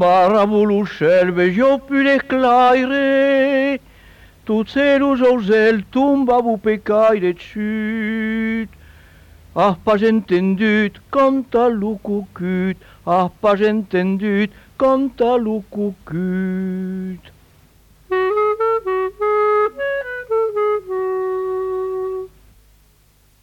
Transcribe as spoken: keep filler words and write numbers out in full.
mar a voulu cel, vegeu pu l'esclaire, tots els ausels tombavou pecaire dessus. Ah, pas entendut, canta lo cucut, ah, pas entendut, canta lo cucut.